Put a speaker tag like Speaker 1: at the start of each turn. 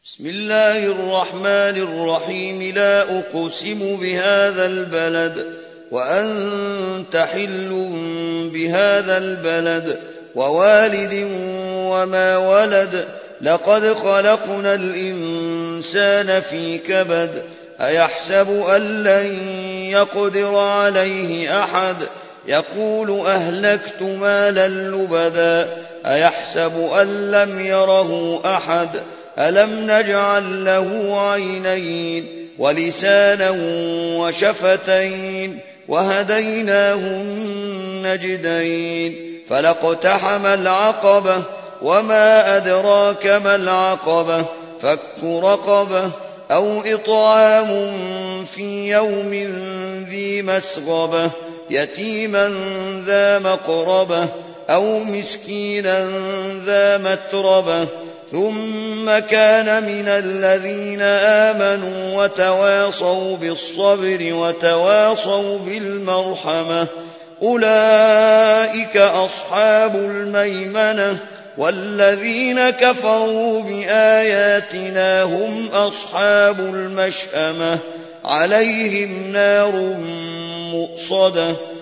Speaker 1: بسم الله الرحمن الرحيم. لا أقسم بهذا البلد وأنت حل بهذا البلد ووالد وما ولد. لقد خلقنا الإنسان في كبد. أيحسب أن لن يقدر عليه أحد. يقول أهلكت مالا لبدا. أيحسب أن لم يره أحد. ألم نجعل له عينين ولسانا وشفتين وهديناه النجدين. فلاقتحم العقبة وما أدراك ما العقبة. فك رقبة أو إطعام في يوم ذي مسغبة يتيما ذا مقربة أو مسكينا ذا متربة. ثم كان من الذين آمنوا وتواصوا بالصبر وتواصوا بالمرحمة أولئك أصحاب الميمنة. والذين كفروا بآياتنا هم أصحاب المشأمة عليهم نار مؤصدة.